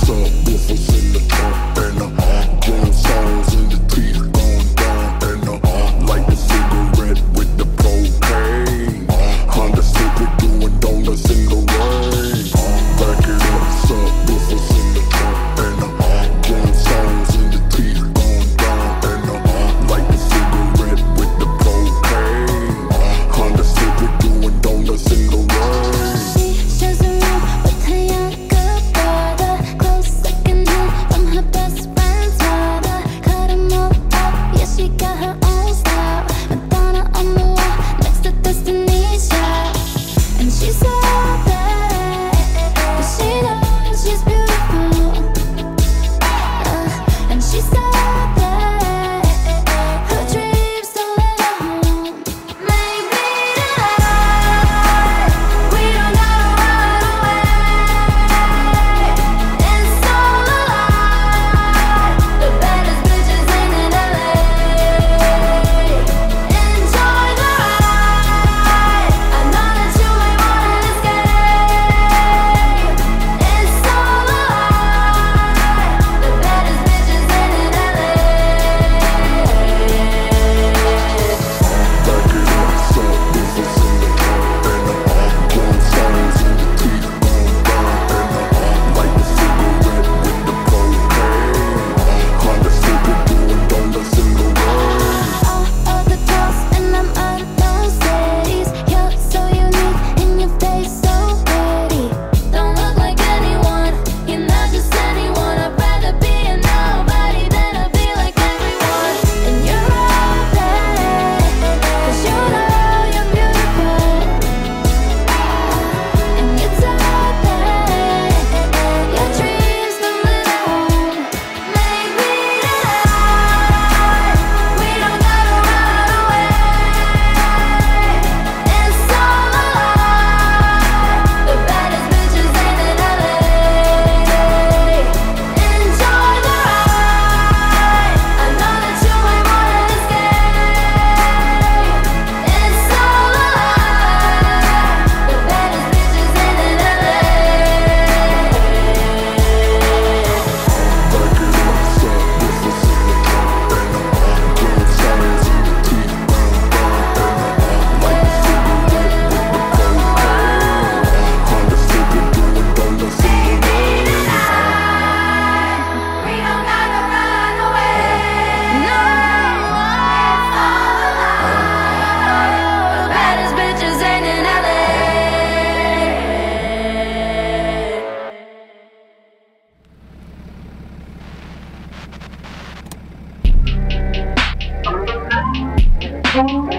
subwoofers in the trunk and drum songs in the teeth going down and light the cigarette with the propane. Honda Civic doing donuts in the rain. Back it up, subwoofers in the trunk and drum songs in the teeth going down and light the cigarette with the propane. Honda Civic doing donuts in the rain. She shares a room with her younger brother. Close secondhand from her best friend's mother. Cut 'em all up, yeah, she got her own style. Madonna on the wall next to Destiny's Child. And she's so bad, but she knows she's beautiful. And she's so bad, her dreams don't let her home. Maybe tonight we don't gotta run away. It's all a lie. The baddest bitches in LA. Enjoy the ride. I know that you ain't wanna escape. It's all a lie. The baddest bitches in LA. Back it up, subwoofers in the trunk and drum songs in the teeth going down and light the cigarette with the propane. Honda Civic doing donuts in the rain. All of the girls in them unknown cities. You're so unique and your face so pretty. Don't look like anyone, you're not just anyone. I'd rather be a nobody than to be like everyone. And you're all bad, 'cause you know you're beautiful. And you're so bad, your dreams don't let her home. Maybe tonight we don't gotta run away. It's all a lie. The baddest bitches in LA. Enjoy the ride. I know that you ain't wanna escape. It's all a lie. The baddest bitches in LA. Back it up, subwoofers in the trunk and drum songs in the teeth going down and light the cigarette with the propane. Honda Civic doing donuts in the rain. We don't gotta run away. No, it's all a lie. The baddest bitches ain't in LA. Thank